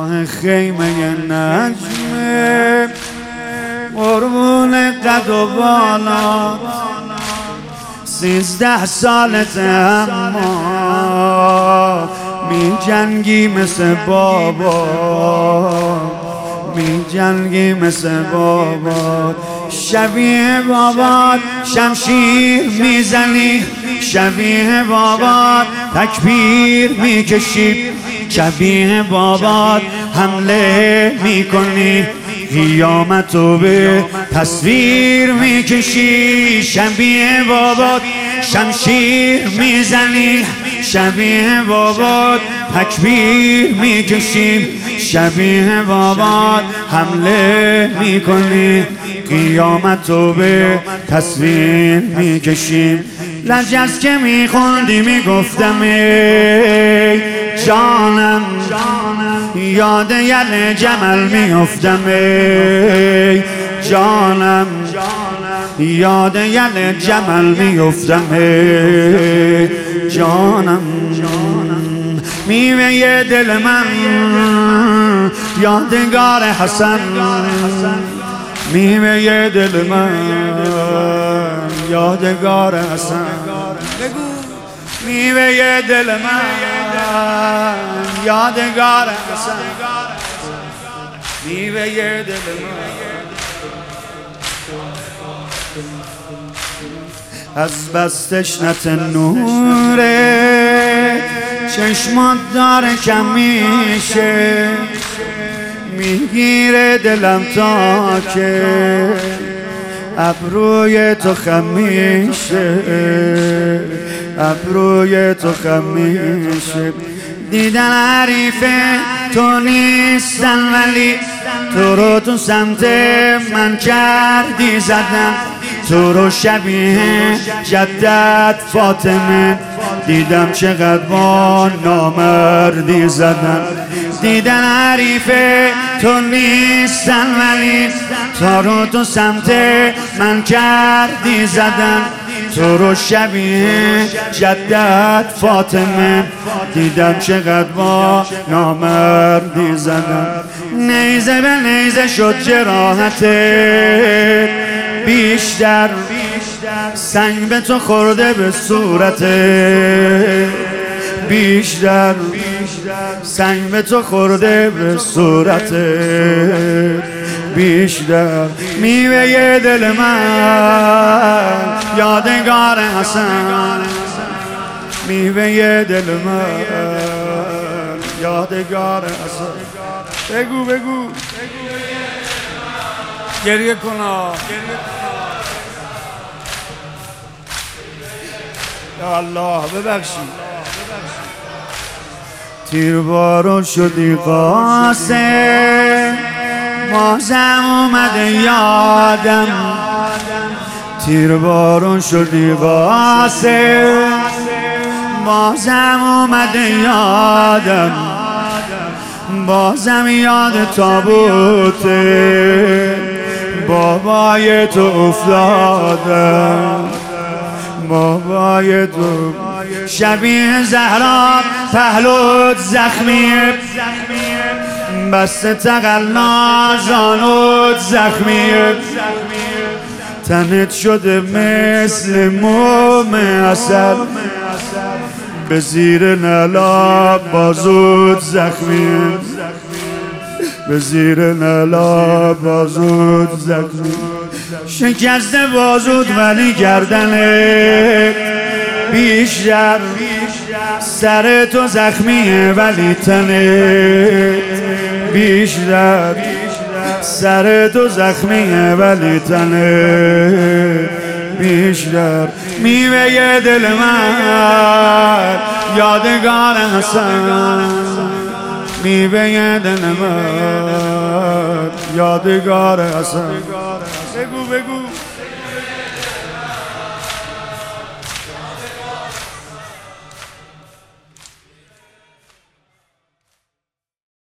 راه خیمه نجمه قربون قد و بالا 13 سالته اما می جنگی مثل بابا، می جنگی مثل بابا. شبیه بابات شمشیر میزنی، شبیه بابات تکبیر میکشی، شبیه بابات حمله میکنی، قیامتو به تصویر میکشی. شبیه بابات شمشیر میزنی، شبیه بابات تکبیر میکشی، شبیه بابات حمله میکنی، قیامتو به تصویر میکشیم. لجز که میخوندی میگفتم ای جانم، یاد یل جمل میافتم ای جانم، یاد یل جمل میافتم ای جانم. میوه دل من یادگار حسن، میوه دل من یادگار حسن، میوه دل من یادگار حسن، میوه دل من. از بس تشنت نوره چشمات داره کم میشه، میگیره دلم تا که ابروی تو خم میشه، ابروی تو خم میشه. دیدن حریفه تو نیستن ولی تو رو تو سمت من کردی زدن، تو رو شبیه جدت فاطمه دیدم چقدر با نامردی زدن. دیدن حریفه تو نیستن ولی تو رو تو سمت من کردی زدن، تو رو شبیه جدت فاطمه دیدم چقدر با نامردی زدن. نیزه به نیزه شد جراحته، بیشتر سنگ به تو خورده به صورته، بیشتر سنگ به تو خورده به صورته، بیشتر. میوه دل من یادگار حسن، میوه دل من یادگار حسن. بگو بگو گریه کنا یا الله ببخشید. تیربارون شدی قاسم، مازم اومده یادم، تیربارون شدی قاسم، بازم اومده یادم، بازم یاد تابوته بابای تو افتادم، بابای تو. شبیه زهرا پهلوت زخمیه، بسته تقلا زانوت زخمیه، تنت شده مثل موم عسل، به زیر نلا بازوت زخمیه، به زیر نلا بازوت زخمیه. شکسته بازوت ولی گردنه بیشتر، سر تو زخمیه ولی تنه بیشتر، سر تو زخمیه ولی تنه بیشتر. میوه دل من یادگار حسن، میوه دل من یادگار حسن. بگو بگو